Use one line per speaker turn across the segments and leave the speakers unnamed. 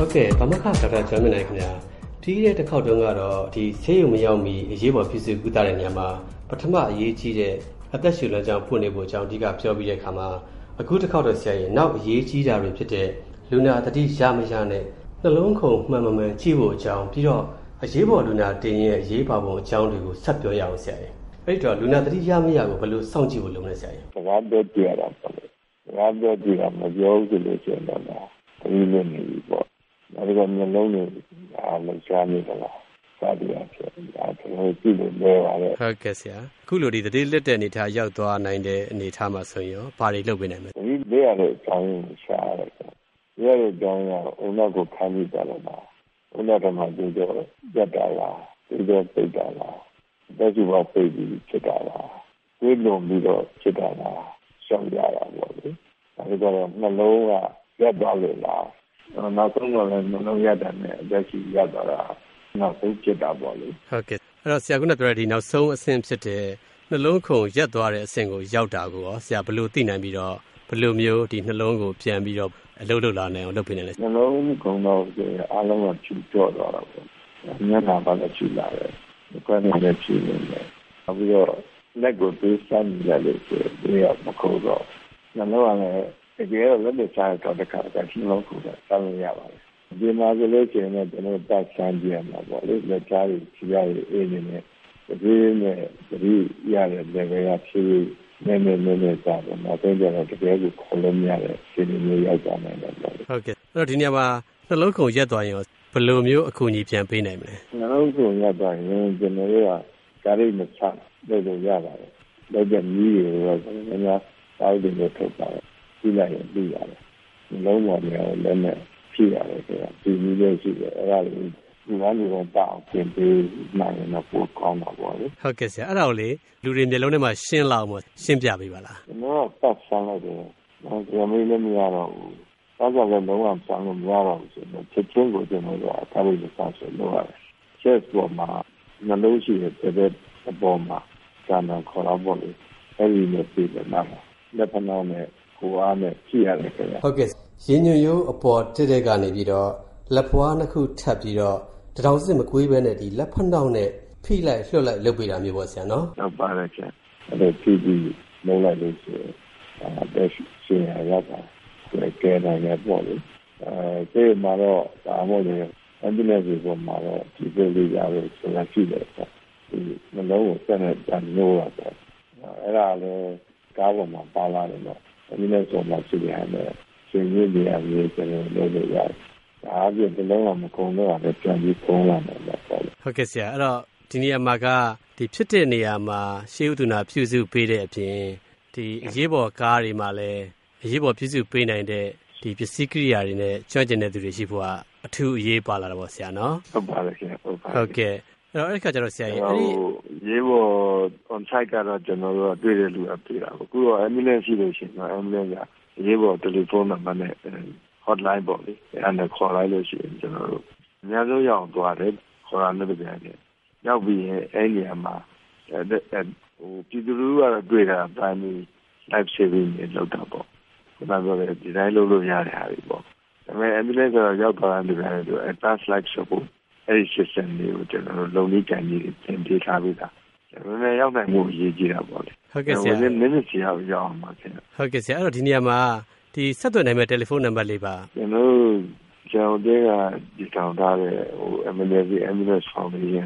ဟုတ်ကဲ့ဗမာခဒေါက်တာကျော်မင်းနိုင်ခင်ဗျာပြီးတဲ့တစ်ခေါက်တုန်းကတော့ဒီဆေးရုံမရောက်မီအရေးပေါ်ပြုစုကုသတဲ့နေရာမှာပထမအရေးကြီးတဲ့အသက်ရှူလမ်းကြောင်းဖွင့်နေဖို့အကြောင်းအဓိကပြောပြီးတဲ့အခါမှာအခုတစ်ခေါက်တော့ဆရာကြီးနောက်အရေးကြီးတာတွေဖြစ်တဲ့လူနာသတိရမရနဲ့နှလုံးခုန်မှန်မှန်ကြည့်ဖို့အကြောင်းပြီးတော့အရေးပေါ်လူနာတင်ရဲ့အရေးပါပုံအကြောင်းတွေကိုဆက်ပြောရအောင်ဆရာကြီးအဲ့တော့လူနာသတိရမရကိုဘယ်လိုစောင့်ကြည့်ဖို့လုပ်လဲဆရာကြီး
စကားပြောကြရတာပေါ့လေစကားပြောကြည့်တာမပြောဘူးလို့ဆိုတော့ဒီလိုနေပြီပေါ့ဒါကမျိုးလုံးနေအားလုံးရှားနေတယ်လားစာတရားဖြစ်ဒါကျွန်တော်ကြည့်လို့လဲပါတယ်
ဟုတ်ကဲ့ဆရာအခုလိုဒီသတိလက်တဲ့အနေထားရောက်သွားနိုင်တဲ့အနေထားမှာဆိုရင်ရောဘာတွေလုပ်ပေးနိုင်မလဲ
ဒီလေးရတဲ့အကြောင်းကိုရှားရတယ်ဒီရတဲ့အကြောင်းကအုံနောက်ကိုခန်းပြီးကြတော့လားအုံနောက်ကမှဒီတော့ရက်တာလားဒီတော့ပိတ်တာလားတက်ကြည့်ပါပိတ်ပြီးဖြစ်တာလားဒီလိုပြီးတော့ဖြစ်တာလားရှောင်ရတာပေါ့လေဒါကတော့နှလုံးကရက်သွားလို့လားနောက်ဆုံးတော့လည်းနှလုံးရက်တာနဲ့အသက်ကြီးရက်သွားတာနောက်ဆုံးဖြစ်တာပေါ့လေ
ဟုတ်ကဲ့အဲ့တော့ဆရာကပြောတဲ့ဒီနောက်ဆုံးအဆင့်ဖြစ်တဲ့နှလုံးခုန်ရက်သွားတဲ့အဆင့်ကိုရောက်တာကိုရောဆရာဘယ်လိုသိနိုင်ပြီးတော့ဘယ်လိုမျိုးဒီနှလုံးကိုပြန်ပြီးတော့အလုပ်လုပ်လာနိုင်အောင်လုပ်ပေးနေလဲ
နှလုံးခုန်တော့အားလုံးကဖြူကျော့သွားတာပေါ့ညနာပါလည်းဖြူလာတယ်ခွဲနေလည်းဖြူနေတယ်နောက်ပြီးတော့လက်ကိုသွေးစမ်းနေတယ်ဆိုဒီကမခုတော့နှလုံးကလည်းတကယ်တော့လက်တွေစားတော့တခါတည်းနှလုံးခုတော့စမ်းလို့ရပါတယ်ဒီမှာကလေးကျင်းနဲ့ကျွန်တော်ပတ်စမ်းကြည့်ရမှာပေါ့လေလက်ချားကြီးခြေရည်အေးနေတယ်ဒီနဲ့ဒီရတဲ့လေကဖြူနေစားတယ်နောက်တော့တကယ်ကိုခေါ်လို့မရတဲ့ခြေရည်မျိုးရောက်ကြနိုင်တယ်ပေါ့လေ
ဟုတ်ကဲ့အဲ့တော့ဒီနေရာမှာနှလုံးခုန်ရက်သွားရင်ဘယ်လိုမျိုးအကူအညီပြန်ပေးနိုင်မလဲ
နှလုံးခုန်ရက်သွားရင်ကျွန်တော်တို့ကကားရိတ်မချလုပ်လို့ရပါတယ်လက်ကျမီးတွေတော့ကျွန်တော်များစာအုပ်တွေထုတ်ပါတယ်ကြည့်လိုက်ရင်သိရတယ်လုံးဝမရဘူးလည်းနဲ့ဖြစ်ရတယ်ဆိုတာဒီနည်းလေးရှိတယ်အဲ့ဒါလေးဒီကနေ့တော့တောင်းပြင်ပေးနိုင်တော့ပိုကောင်းတာပေါ့လေ
ဟုတ်ကဲ့ဆရာအဲ့ဒါကိုလေလူတွေမျိုးလုံးထဲမှာရှင်းလောက်မှရှင်းပြပေးပါလား
ကျွန်တော်ပတ်ဆန်းလိုက်တယ်ကျွန်တော်လည်းမရတော့ဘူးဘာကြောင့်လဲလုံးဝဆန်းလို့မရတော့ဘူးဆိုတော့ချက်ချင်းကိုကျွန်တော်တို့အခါလေးစမ်းဆိုလုပ်ရတယ်ချက်ပေါ်မှာနှလုံးရှိတဲ့အပေါ်မှာဇာနာခေါ်တော့ပေါ့လေအဲ့ဒီနဲ့ပြည်တယ်မှာလက်ဖက်နှောင်းနဲ့ကိုအားနဲ့ကြည့်ရတယ်ခင်ဗျ
ဟုတ်ကဲ့ရင်းညွန့်ရိုးအပေါ်တက်ကနေပြီးတော့လက်ဖွားနှစ်ခုထပ်ပြီးတော့တထောင်စစ်မကွေးပဲနဲ့ဒီလက်ဖက်နှောင်းနဲ့ဖိလိုက်လွှတ်လိုက်လုပ်ပေးတာမျိုးပေါ့ဆရာနော်
ဟုတ်ပါတယ်ဆရာအဲ့ဒါဖြည်းဖြည်းလုံးလိုက်လို့ဆိုတက်ရှင်ရတာကဲနိုင်ရပေါ့လေဒီမှာတော့ဒါမှမဟုတ် ambulance ကိုမှာတော့ဒီလိုလေးရလို့ဆိုတာရှိတယ်ပေါ့ဒီနှလုံးကိုဆက်နဲ့ပြန်လို့ရတော့အဲ့ဒါလည်းကားပေါ်မှာပါလာတယ်တော့ambulance ကိုမှရှိရတယ်ရှင်ရည်ရည်ရေးကျွန်တော်လုပ်လို့ရတယ်ဒါအပြင်ဒီလုံးကမကုန်တော့လည်းပြန်ပြီးပုံးလာတယ်ပေါ့
ဟုတ်ကဲ့ဆရာအဲ့တော့ဒီနေရာမှာကဒီဖြစ်တဲ့နေရာမှာရှေးဥဒနာပြုစုပေးတဲ့အပြင်ဒီအရေးပေါ်ကားတွေမှာလည်းအရေးပေါ်ပြုစုပေးနိုင်တဲ့ဒီပစ္စည်းကိရိယာတွေနဲ့ကျွမ်းကျင်တဲ့သူတွေရှိဖို့ကအထူးအရေးပါလာတာပေါ့ဆရာနော်
ဟုတ်ပါတယ်ခင်ဗျဟုတ်ပါ
ဟုတ်ကဲ့အဲ့တော့အဲ့ဒီခါကျတော့ဆရာကြီးအဲ့ဒီ
ရေးပေါ် on site ကတော့ကျွန်တော်တို့တွေ့တဲ့လူအပြေတာပေါ့အခုတော့ ambulance ရှိလို့ရှိရင် ambulance ကရေးပေါ်တယ်လီဖုန်းနံပါတ်နဲ့ hotline ပေါ့လေအဲ့ဒါခေါ်လိုက်လို့ရှိရင်ကျွန်တော်တို့အများဆုံးရောက်သွားတယ်ခေါ်ရတဲ့ပြန်တယ်ရောက်ပြီးရင်အဲ့ဒီမှာပြည်သူလူထုကတော့တွေ့တာအပိုင်း live saving တွေလုပ်တာပေါ့ခုနကပြောတဲ့ဒီတိုင်းလုပ်လို့ရတဲ့ဟာတွေပေါ့ဒါပေမဲ့ ambulance ကတော့ရောက်သွားတဲ့ပြန်တယ် advanced life support အဲ့ဒီ system တွေကိုကျွန်တော်တို့လုံလေးကြံကြီးသင်ပေးထားပြီးသားကျွန်တော်လည်းရောက်နိုင်မှုအရေးကြီးတာပေါ့လေ
ဟုတ်ကဲ့ဆရာ
နည်းနည်းစီရောက်အောင်ပါဆရာ
ဟုတ်ကဲ့ဆရာအဲ့တော့ဒီနေရာမှာဒီဆက်သွယ်နိုင်မဲ့တယ်လီဖုန်းနံပါတ်လေးပါ
ကျွန်တော်တဲ့ကဒီတောင်းထားတဲ့ambulance foundation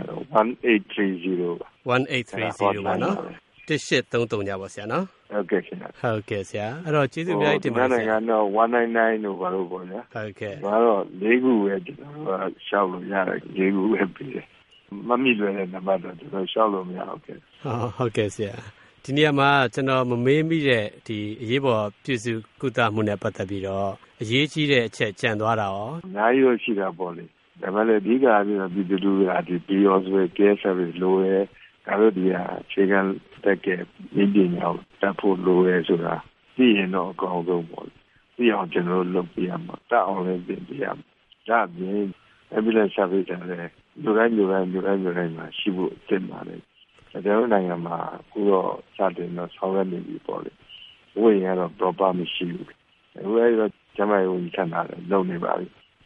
1830
1830ပါနော်1833ညပါဆရာနော်
ဟုတ်ကဲ့ခင်ဗျ
ဟုတ်ကဲ့ဆရာအဲ့တော့ကျေးဇူးများတင်ပါတယ်
ဆရာကတော့199လို့ပါလို့ပေါ့ဗျာ
ဟုတ်ကဲ့
ဒါတော့၄ခုပဲကျွန်တော်ကရှောက်လို့ရတယ်၄ခုပဲပြီးတယ်မမိလွယ်တဲ့နံပါတ်တော့ကျွန်တော်ရှောက်လို့မရဟုတ်ကဲ့
ဟုတ်ကဲ့ဆရာဒီနေရာမှာကျွန်တော်မမေးမိတဲ့ဒီအရေးပေါ်ပြုစုကုသမှုနဲ့ပတ်သက်ပြီးတော့အရေးကြီးတဲ့အချက်ကြံသွားတာရော
အများကြီးတော့ရှိတာပေါ့လေဒါပေမဲ့အဓိကပြီးတော့ပြည်သူလူထုကဒီ hospital care service လိုရဲဒါတို့ဒီဟာခြေကတက်ကမြင့်တင်အောင်တက်ဖို့လိုရဲဆိုတာသိရင်တော့အကောင်းဆုံးပေါ့သိအောင်ကျွန်တော်လုပ်ပြရမှာတတ်အောင်လည်းပြင်ပြရမှာဒါပြင် ambulance service လည်းလူတိုင်းမှာရှိဖို့အသင့်ပါတယ်ကျွန်တော်နိုင်ငံမှာအခုတော့စတင်တော့ဆောင်းရနေပြီပေါ့လေဝေးရတော့ proper မရှိဘူးအခုအဲ့တော့ကျမရုံးချမ်းသာတယ်လုပ်နေပါပြီ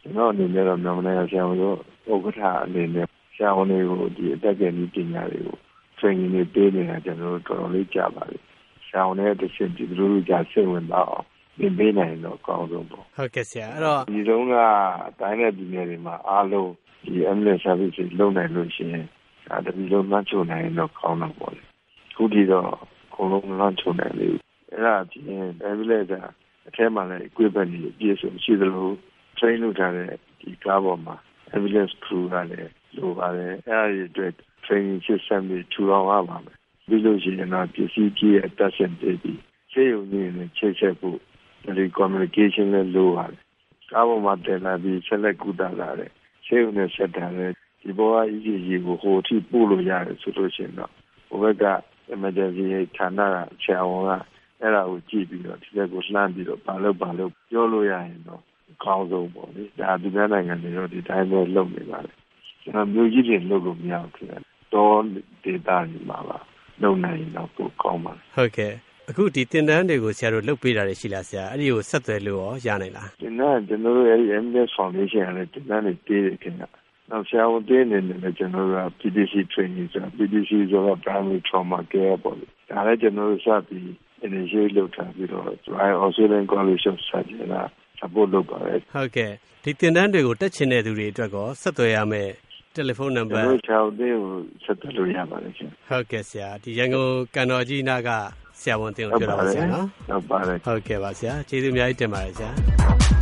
ကျွန်တော်အနေနဲ့တော့မြန်မာနိုင်ငံဆရာဝန်တို့ဥက္ကဋ္ဌအနေနဲ့ဆရာဝန်တွေကိုဒီအတက်ကယ်နည်းပညာတွေကို training တွေပေးနေတာကျွန်တော်တို့တော်တော်လေးကြားပါလိမ့်ဆရာဝန်ရဲ့တစ်ချက်ဒီလိုလိုကြားစိတ်ဝင်တော့သင်ပေးနိုင်တော့အကောင်းဆုံးပေါ့
ဟုတ်ကဲ့ဆရာအဲ့တော့
ဒီတုန်းကအတိုင်းနဲ့ပြည်နယ်တွေမှာအားလုံးဒီ ambulance service တွေလုပ်နိုင်လို့ရှိရင်ဒါတပီလုံးမှချုံနိုင်တော့ကောင်းတော့ပေါ့လေခုဒီတော့အကုန်လုံးမှချုံနိုင်လေအဲ့ဒါပြင် ambulance အထဲမှာလည်း equipment တွေအပြည့်စုံရှိသလို train လုပ်ထားတဲ့ဒီကားပေါ်မှာ ambulance crew ကလည်းလိုပါတယ်အဲ့ဒီအတွက် training system တွေထူထောင်ရပါမယ်ပြီးလို့ရှိရင်တော့ပစ္စည်းကြီးအသက်ရှင်ပြီးဆေးရုံကြီးနဲ့ချိတ်ဆက်ဖို့ဒီ communication နဲ့လိုပါတယ်ကားပေါ်မှာတင်လာပြီးဆက်လက်ကူတာလာတယ်ဆေးရုံနဲ့ဆက်တာလည်းဒီဘောက ECG ကိုဟိုအထိပို့လို့ရတယ်ဆိုလို့ရှိရင်တော့ဟိုဘက်က emergency ဌာနကဆရာဝန်ကအဲ့ဒါကိုကြည့်ပြီးတော့ဒီဘက်ကိုလှမ်းပြီးတော့ဘာလို့ပြောလို့ရရင်တော့အကောင်းဆုံးပေါ့လေဒါဒီနိုင်ငံတွေတော့ဒီတိုင်းပဲလုပ်နေပါလေကျွန်တော်မျိုးကြီးတွေလုပ်လို့မရဘူးခင်ဗျတော့ဒေတာတွေမှာပါလုပ်နိုင်တော့ပိုကောင်းပါ
ဟုတ်ကဲ့အခုဒီတင်တန်းတွေကိုဆရာတို့လုပ်ပေးတာရှိလားဆရာအဲ့ဒီကိုဆက်သွယ်လို့ရောရနိုင်လား
တင်တန်းကျွန်တော်တို့အဲ့ဒီ MS Foundation ကလည်းတင်တန်းတွေပေးတယ်ခင်ဗျနောက်ဆရာဝန်တွေနေတယ်ကျွန်တော်တို့က PDC training ဆို PDC ဆိုတာ primary trauma care ပေါ့လေဒါလည်းကျွန်တော်တို့စပြီး initiate လုပ်ထားပြီးတော့ Australian College of Surgeons က support လုပ်ပါတယ်
ဟုတ်ကဲ့ဒီတင်တန်းတွေကိုတက်ချင်တဲ့သူတွေအတွက်ကောဆက်သွယ်ရမယ်တယ်လီဖုန်းနံပါတ်
ကျွန်တော်ချောင်းသေးကိုဆက်သွယ်လို့ရပါတယ်ရှင်
ဟုတ်ကဲ့ဆရာဒီရန်ကုန်ကန်တော်ကြီးနားကဆရာဝန်တင်ကိုပြောတာပါဆရာနော်
ဟုတ်ပါတယ်
ဟုတ်ကဲ့ပါဆရာကျေးဇူးအများကြီးတင်ပါတယ်ဆရာ